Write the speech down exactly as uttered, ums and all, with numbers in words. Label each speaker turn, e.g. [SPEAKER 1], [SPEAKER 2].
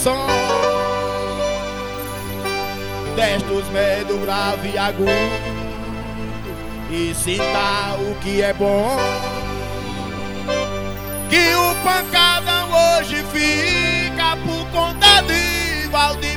[SPEAKER 1] som. Destes medo grave e agudo, e sinta o que é bom. Que o pancadão hoje fica por conta de Valdir.